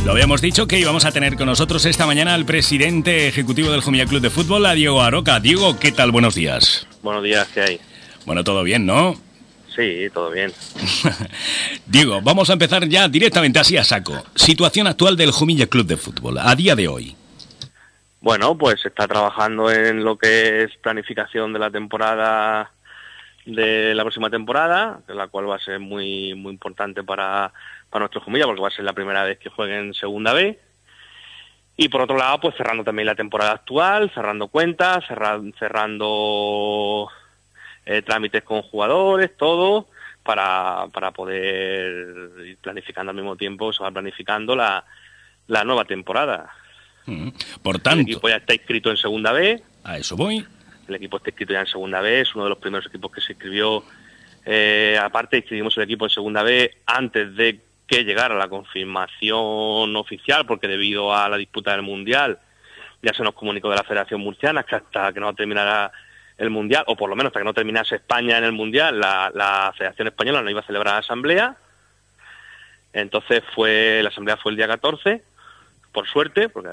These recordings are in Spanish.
Lo habíamos dicho que íbamos a tener con nosotros esta mañana al presidente ejecutivo del Jumilla Club de Fútbol, a Diego Aroca. Diego, ¿qué tal? Buenos días. Buenos días, ¿qué hay? Bueno, todo bien, ¿no? Sí, todo bien. Diego, vamos a empezar ya directamente así a saco. Situación actual del Jumilla Club de Fútbol, a día de hoy. Bueno, pues se está trabajando en lo que es planificación de la temporada, de la próxima temporada, la cual va a ser muy importante para nuestro Jumilla, porque va a ser la primera vez que jueguen en Segunda B. Y por otro lado, pues cerrando también la temporada actual, cerrando cuentas, cerrando trámites con jugadores, todo, para poder ir planificando al mismo tiempo, se va planificando la nueva temporada. Por tanto, el equipo ya está inscrito en Segunda B. A eso voy. El equipo está inscrito ya en Segunda B, es uno de los primeros equipos que se inscribió. Aparte, inscribimos el equipo en Segunda B antes de que llegara la confirmación oficial, porque debido a la disputa del Mundial ya se nos comunicó de la Federación Murciana que hasta que no terminara el Mundial, o por lo menos hasta que no terminase España en el Mundial, la Federación Española no iba a celebrar la asamblea. Entonces la asamblea fue el día 14, por suerte, porque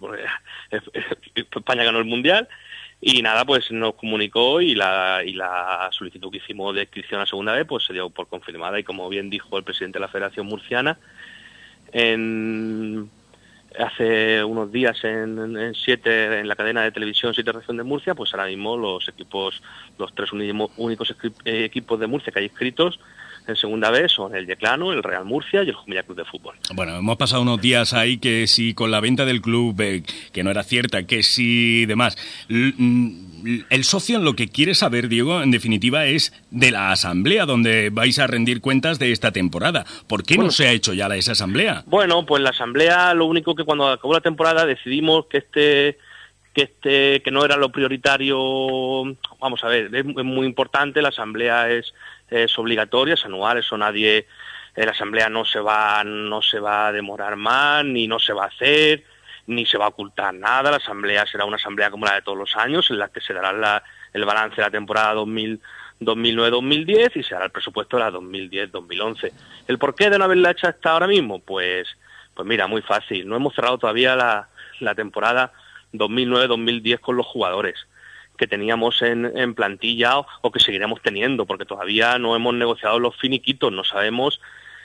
España ganó el Mundial. Y nada, pues nos comunicó y la solicitud que hicimos de inscripción a Segunda B pues se dio por confirmada, y como bien dijo el presidente de la Federación Murciana hace unos días en la cadena de televisión 7 Región de Murcia, pues ahora mismo los tres únicos equipos de Murcia que hay inscritos en Segunda B son el Yeclano, el Real Murcia y el Jumilla Club de Fútbol. Bueno, hemos pasado unos días ahí que si con la venta del club, que no era cierta, que si demás. El socio lo que quiere saber, Diego, en definitiva, es de la asamblea donde vais a rendir cuentas de esta temporada. ¿Por qué no se ha hecho ya esa asamblea? Bueno, pues la asamblea, lo único que cuando acabó la temporada decidimos que no era lo prioritario. Vamos a ver, es muy importante, la asamblea es obligatoria, es anual, eso nadie, la asamblea no se va a demorar más, ni no se va a hacer, ni se va a ocultar nada. La asamblea será una asamblea como la de todos los años, en la que se dará el balance de la temporada 2009-2010 y se hará el presupuesto de la 2010-2011. ¿El porqué de no haberla hecho hasta ahora mismo? Pues mira, muy fácil, no hemos cerrado todavía la temporada 2009-2010 con los jugadores que teníamos en plantilla o que seguiremos teniendo, porque todavía no hemos negociado los finiquitos, no sabemos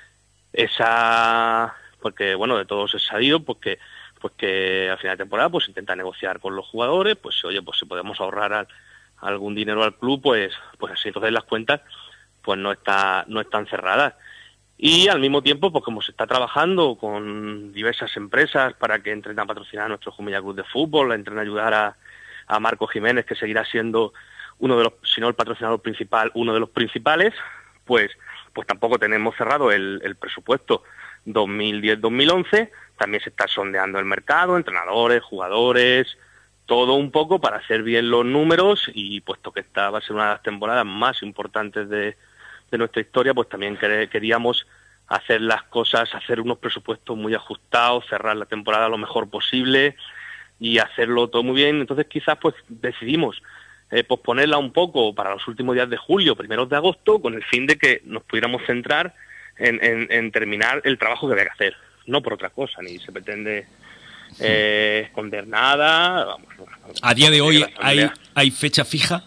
porque bueno, de todos es sabido, pues que al final de temporada pues intenta negociar con los jugadores, pues oye, pues si podemos ahorrar algún dinero al club, pues así entonces las cuentas pues no están cerradas. Y al mismo tiempo, pues como se está trabajando con diversas empresas para que entren a patrocinar a nuestro Jumilla Club de Fútbol, entren a ayudar a Marco Jiménez, que seguirá siendo uno de los, si no el patrocinador principal, uno de los principales, pues tampoco tenemos cerrado el presupuesto 2010-2011, también se está sondeando el mercado, entrenadores, jugadores, todo un poco para hacer bien los números, y puesto que esta va a ser una de las temporadas más importantes de nuestra historia, pues también queríamos hacer las cosas, hacer unos presupuestos muy ajustados, cerrar la temporada lo mejor posible y hacerlo todo muy bien. Entonces quizás pues decidimos posponerla un poco para los últimos días de julio, primeros de agosto, con el fin de que nos pudiéramos centrar en terminar el trabajo que había que hacer, no por otra cosa, ni se pretende esconder nada. Vamos, ¿A día de hoy hay fecha fija?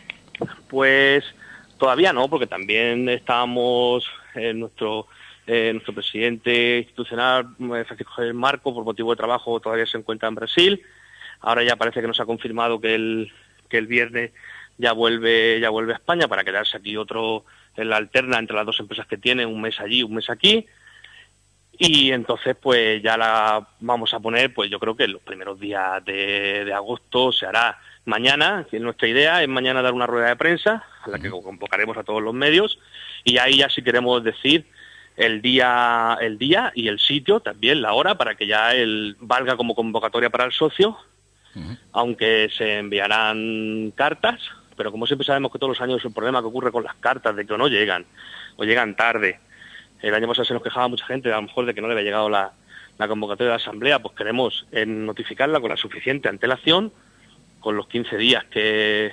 Pues todavía no, porque también estábamos nuestro presidente institucional, Francisco Javier Marco, por motivo de trabajo todavía se encuentra en Brasil. Ahora ya parece que nos ha confirmado que el viernes ya vuelve a España para quedarse aquí en la alterna entre las dos empresas que tiene, un mes allí, un mes aquí. Y entonces pues ya la vamos a poner, pues yo creo que en los primeros días de agosto se hará. Mañana, que nuestra idea es mañana dar una rueda de prensa a la que convocaremos a todos los medios, y ahí ya sí queremos decir el día y el sitio, también la hora, para que ya valga como convocatoria para el socio, aunque se enviarán cartas, pero como siempre sabemos que todos los años es el problema que ocurre con las cartas, de que no llegan, o llegan tarde. El año pasado se nos quejaba mucha gente, a lo mejor, de que no le había llegado la convocatoria de la asamblea. Pues queremos notificarla con la suficiente antelación, con los 15 días que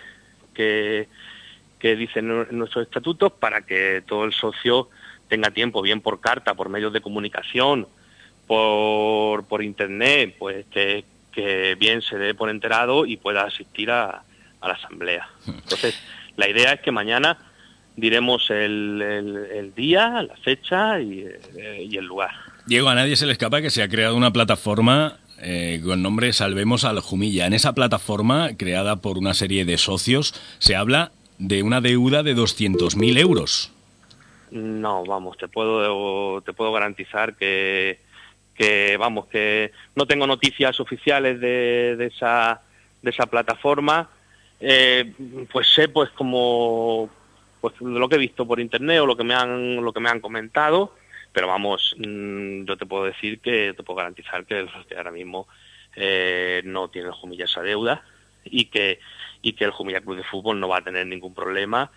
dicen nuestros estatutos, para que todo el socio tenga tiempo, bien por carta, por medios de comunicación, por internet, pues que bien se dé por enterado y pueda asistir a la asamblea. Entonces, la idea es que mañana diremos el día, la fecha y el lugar. Diego, a nadie se le escapa que se ha creado una plataforma con nombre Salvemos al Jumilla. En esa plataforma, creada por una serie de socios, se habla de una deuda de 200.000 euros. No, vamos, te puedo garantizar que vamos, que no tengo noticias oficiales de esa plataforma. Pues sé, pues como pues lo que he visto por internet o lo que me han comentado, pero vamos, yo te puedo decir que te puedo garantizar que ahora mismo no tiene el Jumilla esa deuda y que el Jumilla Club de Fútbol no va a tener ningún problema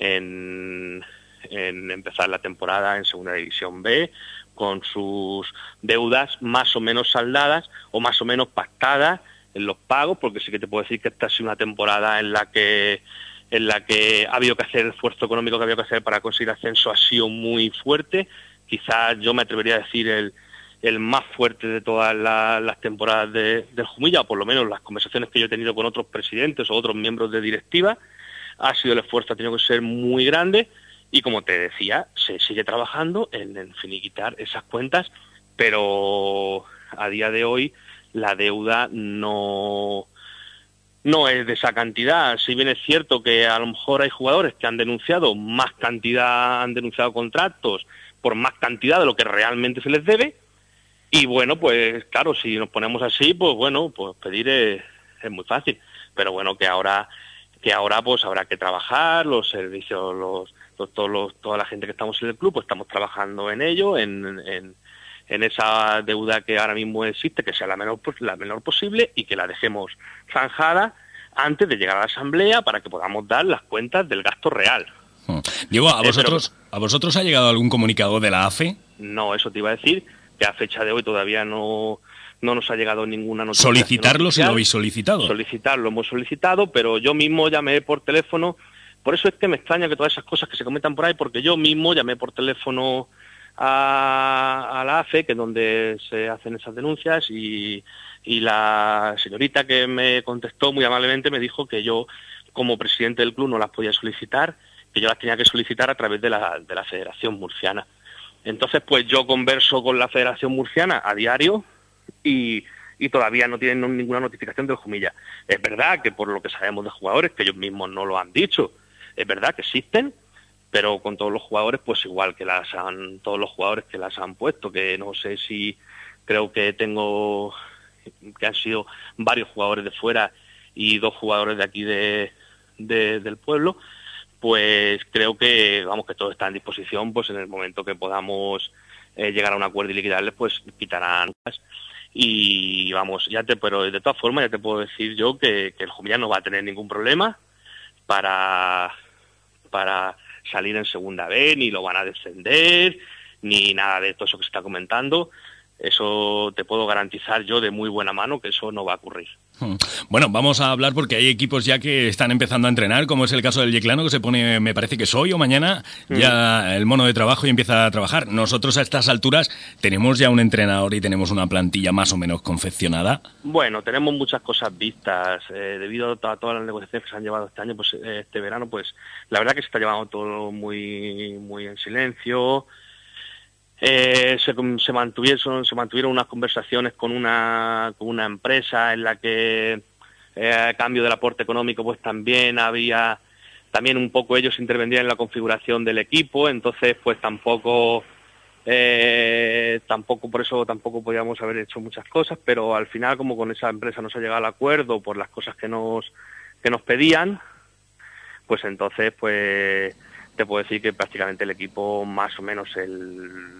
en empezar la temporada en Segunda División B con sus deudas más o menos saldadas o más o menos pactadas en los pagos, porque sí que te puedo decir que esta ha sido una temporada en la que ha habido que hacer el esfuerzo económico que había que hacer para conseguir ascenso, ha sido muy fuerte. Quizás yo me atrevería a decir el más fuerte de todas las temporadas del Jumilla, o por lo menos las conversaciones que yo he tenido con otros presidentes o otros miembros de directiva. Ha sido el esfuerzo, ha tenido que ser muy grande y, como te decía, se sigue trabajando en finiquitar esas cuentas, pero a día de hoy la deuda no es de esa cantidad. Si bien es cierto que a lo mejor hay jugadores que han denunciado más cantidad, han denunciado contratos por más cantidad de lo que realmente se les debe, y bueno, pues claro, si nos ponemos así, pues bueno, pues pedir es muy fácil, pero bueno, que ahora pues habrá que trabajar, los servicios, toda la gente que estamos en el club, pues estamos trabajando en ello, en esa deuda que ahora mismo existe, que sea la menor posible y que la dejemos zanjada antes de llegar a la asamblea para que podamos dar las cuentas del gasto real. Diego, ¿a vosotros ha llegado algún comunicado de la AFE? No, eso te iba a decir, que a fecha de hoy todavía no nos ha llegado ninguna notificación. ¿Solicitarlo si lo habéis solicitado? Solicitarlo hemos solicitado, pero yo mismo llamé por teléfono. Por eso es que me extraña que todas esas cosas que se comentan por ahí, porque yo mismo llamé por teléfono a la AFE, que es donde se hacen esas denuncias, y la señorita que me contestó muy amablemente me dijo que yo, como presidente del club, no las podía solicitar, que yo las tenía que solicitar a través de la Federación Murciana. Entonces, pues yo converso con la Federación Murciana a diario y todavía no tienen ninguna notificación del Jumilla. Es verdad que por lo que sabemos de jugadores, que ellos mismos no lo han dicho, es verdad que existen, pero con todos los jugadores, pues igual que todos los jugadores que las han puesto, que no sé si, creo que han sido varios jugadores de fuera y 2 jugadores de aquí del pueblo, pues creo que, vamos, que todo está en disposición, pues en el momento que podamos llegar a un acuerdo y liquidarles, pues quitarán. Y vamos, pero de todas formas ya te puedo decir yo que el Jumilla no va a tener ningún problema para salir en Segunda B, ni lo van a descender, ni nada de todo eso que se está comentando. Eso te puedo garantizar yo de muy buena mano que eso no va a ocurrir. Bueno, vamos a hablar porque hay equipos ya que están empezando a entrenar, como es el caso del Yeclano, que se pone, me parece que es hoy o mañana, ya el mono de trabajo y empieza a trabajar. Nosotros a estas alturas tenemos ya un entrenador y tenemos una plantilla más o menos confeccionada. Bueno, tenemos muchas cosas vistas. Debido a todas las negociaciones que se han llevado este año, pues este verano, pues la verdad que se está llevando todo muy, muy en silencio. Se mantuvieron unas conversaciones con una empresa en la que a cambio del aporte económico pues también un poco ellos intervendrían en la configuración del equipo, entonces pues tampoco por eso tampoco podíamos haber hecho muchas cosas, pero al final, como con esa empresa no se ha llegado al acuerdo por las cosas que nos pedían, pues entonces pues te puedo decir que prácticamente el equipo, más o menos el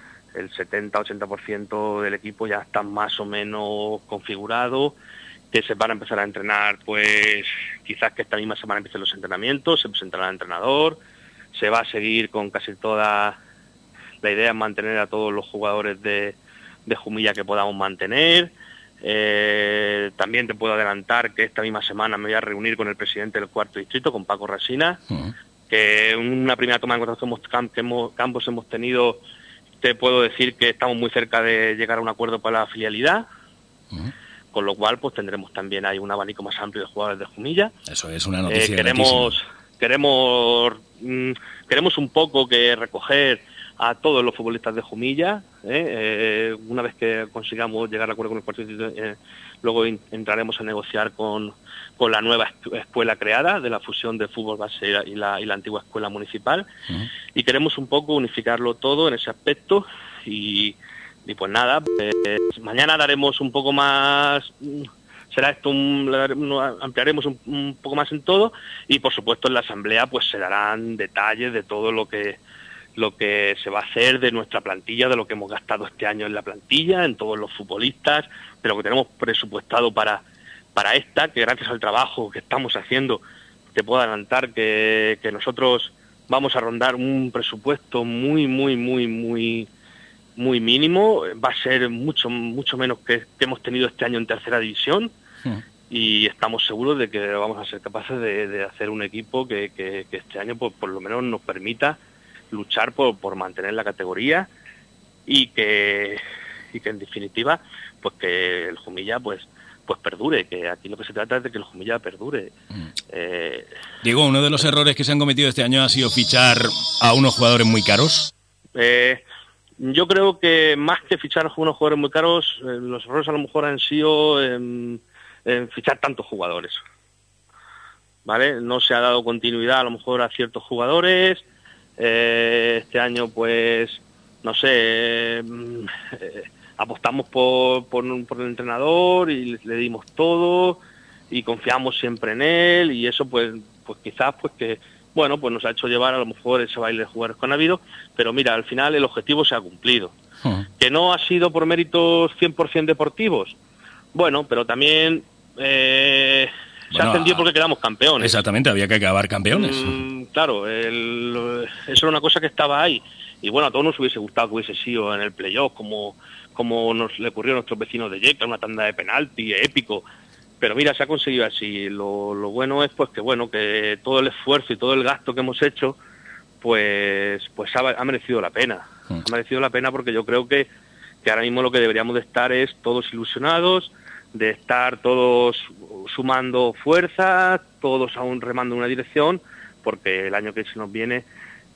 70-80% del equipo ya está más o menos configurado, que se van a empezar a entrenar, pues quizás que esta misma semana empiecen los entrenamientos, se presentará el entrenador, se va a seguir con casi toda la idea de mantener a todos los jugadores de Jumilla que podamos mantener. También te puedo adelantar que esta misma semana me voy a reunir con el presidente del 4º distrito, con Paco Rasina, que una primera toma de contacto que ambos hemos tenido, te puedo decir que estamos muy cerca de llegar a un acuerdo para la filialidad, con lo cual pues tendremos también ahí un abanico más amplio de jugadores de Jumilla. Eso es una noticia gratísima. Queremos un poco que recoger a todos los futbolistas de Jumilla, una vez que consigamos llegar a acuerdo con el partido, luego entraremos a negociar con la nueva escuela creada de la fusión del fútbol base y la antigua escuela municipal, y queremos un poco unificarlo todo en ese aspecto, y pues nada, mañana daremos un poco más, será esto ampliaremos un poco más en todo, y por supuesto en la asamblea pues se darán detalles de todo lo que se va a hacer, de nuestra plantilla, de lo que hemos gastado este año en la plantilla, en todos los futbolistas, de lo que tenemos presupuestado para esta, que gracias al trabajo que estamos haciendo, te puedo adelantar que nosotros vamos a rondar un presupuesto muy mínimo, va a ser mucho menos que hemos tenido este año en tercera división, y estamos seguros de que vamos a ser capaces de hacer un equipo que este año por lo menos nos permita luchar por mantener la categoría, y que en definitiva pues que el Jumilla pues perdure, que aquí lo que se trata es de que el Jumilla perdure. Diego, uno de los errores que se han cometido este año ha sido fichar a unos jugadores muy caros. Yo creo que más que fichar a unos jugadores muy caros, los errores a lo mejor han sido en fichar tantos jugadores, ¿vale? No se ha dado continuidad a lo mejor a ciertos jugadores. Este año pues no sé, apostamos por el entrenador y le dimos todo y confiamos siempre en él, y eso pues quizás pues que bueno pues nos ha hecho llevar a lo mejor ese baile de jugadores que han habido, pero mira, al final el objetivo se ha cumplido. Que no ha sido por méritos 100% deportivos, bueno, pero también se ascendió porque quedamos campeones. Exactamente, había que acabar campeones. Claro, eso era una cosa que estaba ahí. Y bueno, a todos nos hubiese gustado que hubiese sido en el playoff, como nos le ocurrió a nuestros vecinos de Yecla, una tanda de penalti épico. Pero mira, se ha conseguido así. Lo bueno es pues que todo el esfuerzo y todo el gasto que hemos hecho, pues ha merecido la pena. Ha merecido la pena porque yo creo que ahora mismo lo que deberíamos de estar es todos ilusionados, de estar todos sumando fuerzas, todos aún remando en una dirección, porque el año que se nos viene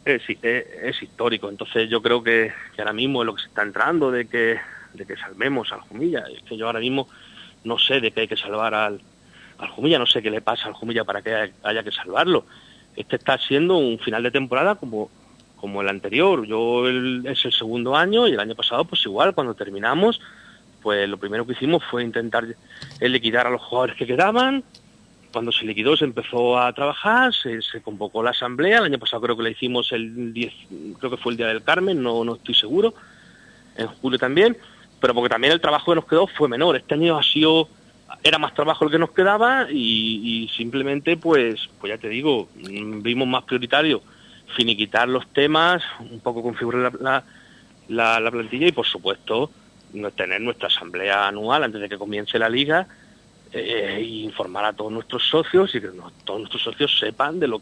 es histórico. Entonces yo creo que ahora mismo es lo que se está entrando de que salvemos al Jumilla. Es que yo ahora mismo no sé de qué hay que salvar al Jumilla, no sé qué le pasa al Jumilla para que haya que salvarlo. Este está siendo un final de temporada como el anterior. Es el segundo año, y el año pasado pues igual, cuando terminamos, pues lo primero que hicimos fue intentar liquidar a los jugadores que quedaban. Cuando se liquidó se empezó a trabajar, se convocó la asamblea. El año pasado creo que la hicimos el 10, creo que fue el Día del Carmen, no estoy seguro, en julio también, pero porque también el trabajo que nos quedó fue menor. Este año era más trabajo el que nos quedaba, y simplemente pues ya te digo, vimos más prioritario finiquitar los temas, un poco configurar la plantilla, y por supuesto tener nuestra asamblea anual antes de que comience la liga, e informar a todos nuestros socios, y que todos nuestros socios sepan de lo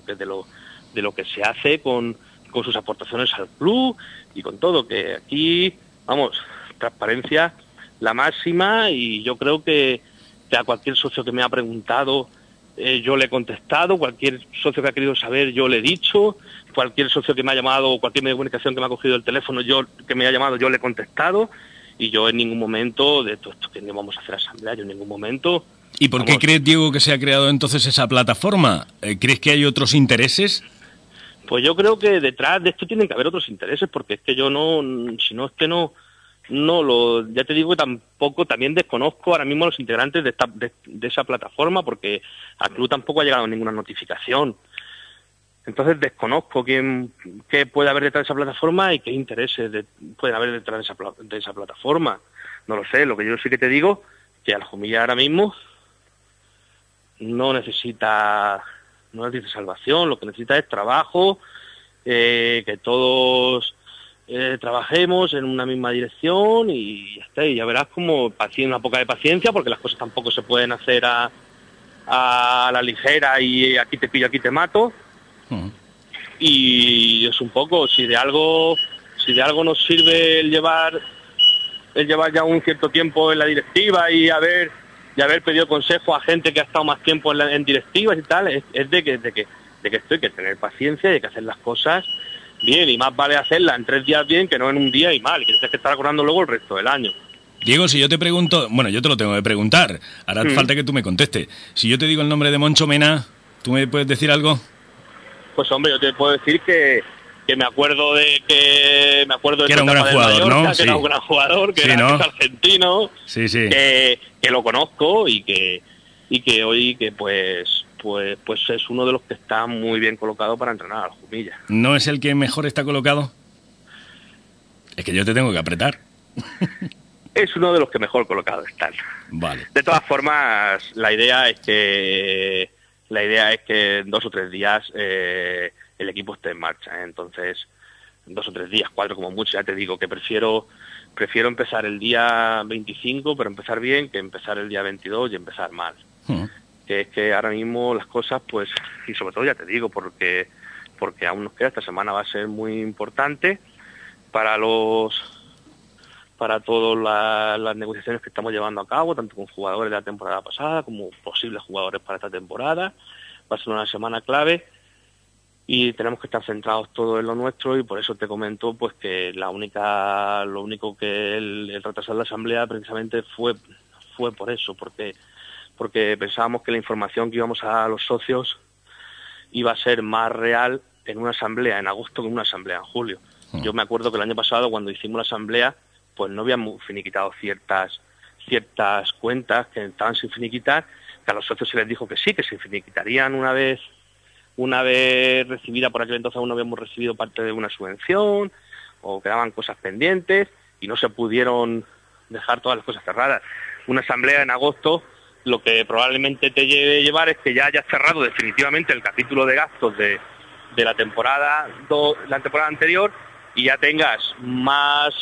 que se hace con sus aportaciones al club y con todo, que aquí vamos, transparencia la máxima. Y yo creo que a cualquier socio que me ha preguntado, yo le he contestado, cualquier socio que ha querido saber yo le he dicho, cualquier socio que me ha llamado, cualquier medio de comunicación que me ha cogido el teléfono, que me ha llamado, yo le he contestado. Y yo en ningún momento, de todo esto que no vamos a hacer asamblea, yo en ningún momento... ¿Y por qué crees, Diego, que se ha creado entonces esa plataforma? ¿Crees que hay otros intereses? Pues yo creo que detrás de esto tienen que haber otros intereses, porque es que yo ya te digo que también desconozco ahora mismo a los integrantes de esa plataforma, porque al club tampoco ha llegado ninguna notificación. Entonces desconozco qué puede haber detrás de esa plataforma y qué intereses puede haber detrás de esa plataforma. No lo sé. Lo que yo sí que te digo, que al Jumilla ahora mismo no necesita salvación, lo que necesita es trabajo, que todos trabajemos en una misma dirección, y ya está. Y ya verás como una poca de paciencia, porque las cosas tampoco se pueden hacer a la ligera y aquí te pillo, aquí te mato. Y es un poco, si de algo si de algo nos sirve el llevar ya un cierto tiempo en la directiva y haber pedido consejo a gente que ha estado más tiempo en directivas y tal, es de que esto hay que tener paciencia y hay que hacer las cosas bien, y más vale hacerlas en 3 días bien que no en un día y mal, y que tienes que estar acordando luego el resto del año. Diego, si yo te pregunto, bueno, yo te lo tengo que preguntar, hará falta que tú me contestes. Si yo te digo el nombre de Moncho Mena, ¿tú me puedes decir algo? Pues hombre, yo te puedo decir que me acuerdo de que era un gran jugador, Mallorca, ¿no? que Sí. era un gran jugador, que Sí, era ¿no? argentino, Sí, sí. que lo conozco y que hoy que pues es uno de los que está muy bien colocado para entrenar a la Jumilla. ¿No es el que mejor está colocado? Es que yo te tengo que apretar. Es uno de los que mejor colocados están. Vale. De todas formas, la idea es que en 2 o 3 días el equipo esté en marcha, ¿eh? Entonces, 2 o 3 días, 4 como mucho, ya te digo que prefiero empezar el día 25, pero empezar bien, que empezar el día 22 y empezar mal. Que es que ahora mismo las cosas, pues, y sobre todo ya te digo, porque aún nos queda, esta semana va a ser muy importante para todas las negociaciones que estamos llevando a cabo, tanto con jugadores de la temporada pasada como posibles jugadores para esta temporada. Va a ser una semana clave y tenemos que estar centrados todos en lo nuestro, y por eso te comento pues que lo único que el retrasar la asamblea precisamente fue por eso, porque pensábamos que la información que íbamos a dar a los socios iba a ser más real en una asamblea en agosto que en una asamblea en julio. Yo me acuerdo que el año pasado, cuando hicimos la asamblea, pues no habíamos finiquitado ciertas cuentas que estaban sin finiquitar, que a los socios se les dijo que sí, que se finiquitarían una vez recibida, por aquel entonces aún no habíamos recibido parte de una subvención, o quedaban cosas pendientes, y no se pudieron dejar todas las cosas cerradas. Una asamblea en agosto, lo que probablemente te llevar es que ya hayas cerrado definitivamente el capítulo de gastos de la temporada anterior, y ya tengas más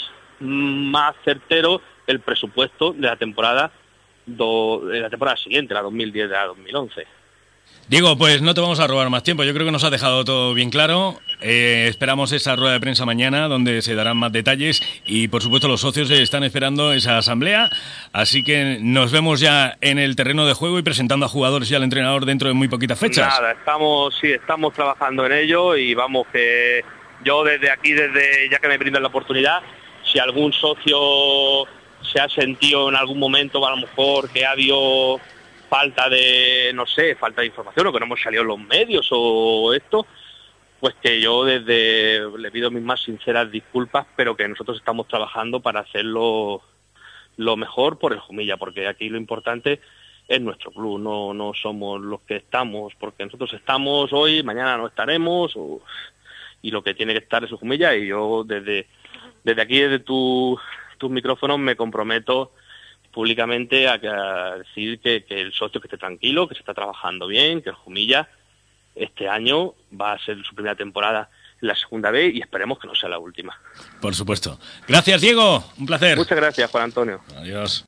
certero el presupuesto de la temporada siguiente, la 2010 de la 2011. Diego, pues no te vamos a robar más tiempo. Yo creo que nos has dejado todo bien claro. Esperamos esa rueda de prensa mañana, donde se darán más detalles, y por supuesto los socios están esperando esa asamblea. Así que nos vemos ya en el terreno de juego y presentando a jugadores y al entrenador dentro de muy poquitas fechas. Nada, estamos trabajando en ello, y vamos, que yo desde ya que me brindan la oportunidad, si algún socio se ha sentido en algún momento a lo mejor que ha habido falta de información, o que no hemos salido en los medios o esto, pues que yo le pido mis más sinceras disculpas, pero que nosotros estamos trabajando para hacerlo lo mejor por el Jumilla, porque aquí lo importante es nuestro club, no somos los que estamos, porque nosotros estamos hoy, mañana no estaremos, y lo que tiene que estar es el Jumilla, y yo desde aquí, desde tus micrófonos, me comprometo públicamente a decir que el socio que esté tranquilo, que se está trabajando bien, que el Jumilla este año va a ser su primera temporada en la segunda B, y esperemos que no sea la última. Por supuesto. Gracias, Diego. Un placer. Muchas gracias, Juan Antonio. Adiós.